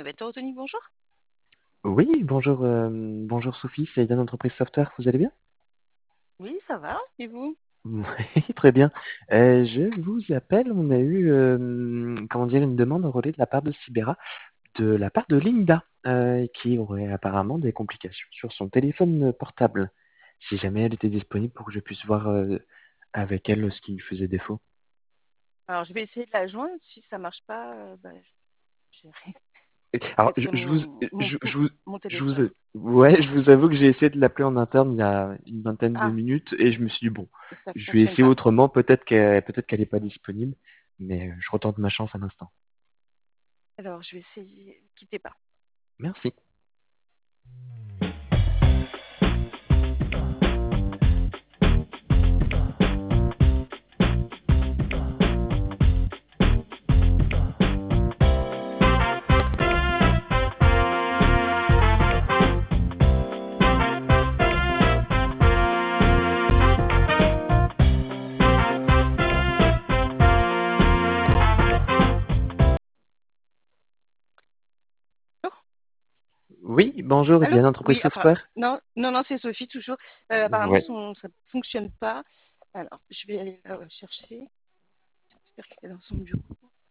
Anthony, bonjour. Oui, bonjour Sophie, c'est Yann Entreprise Software, vous allez bien? Oui, ça va. Et vous? Oui, très bien. Je vous appelle, on a eu comment dire, une demande enrôlée de la part de Sibera, de la part de Linda, qui aurait apparemment des complications sur son téléphone portable. Si jamais elle était disponible pour que je puisse voir avec elle ce qui lui faisait défaut. Alors, je vais essayer de la joindre. Si ça marche pas, je Alors, mettrai mon je vous, téléphone. ouais, je vous avoue que j'ai essayé de l'appeler en interne il y a une vingtaine de Ah, minutes et je me suis dit, bon, et ça je vais fonctionne essayer pas. autrement, peut-être qu'elle n'est pas disponible, mais je retente ma chance un instant. Alors, je vais essayer. Quittez pas. Merci. Oh, Oui, bonjour, allô? bien Entreprise Oui, enfin, Software. non, non, non, c'est Sophie toujours. Apparemment, Ouais. ça fonctionne pas. Alors, je vais aller la chercher. J'espère qu'elle est dans son bureau.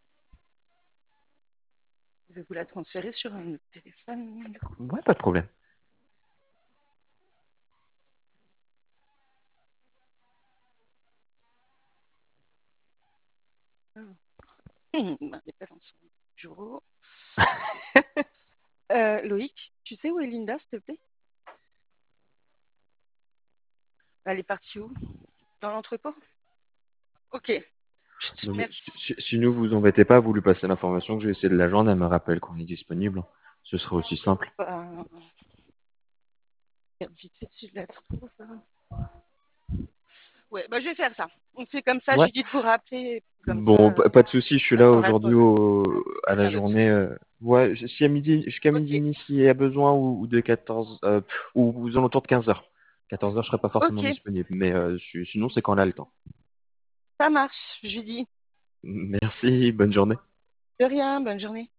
Je vais vous la transférer sur un autre téléphone. Du coup. Ouais, pas de problème. Elle n'est pas dans son bureau. Loïc, tu sais où est Linda, s'il te plaît? Elle est partie où? Dans l'entrepôt? Ok, chut, Non, mais merci. sinon, vous embêtez pas, vous lui passez l'information que j'ai essayé de la joindre, elle me rappelle qu'on est disponible. Ce sera aussi simple. Bah, regarde vite fait si je la trouve. Ouais, bah, je vais faire ça. On fait comme ça, je Ouais. lui dis de vous rappeler. Comme Bon, ça, pas de souci, je suis elle là pourra aujourd'hui à la faire le journée. suivi. Ouais, si à midi, jusqu'à midi Ok, et demi s'il y a besoin, ou de 14, ou aux alentours de 15 heures. 14 heures, je serai pas forcément ok, disponible, mais sinon, c'est quand on a le temps. ça marche. Je lui dis Merci, bonne journée. de rien, bonne journée.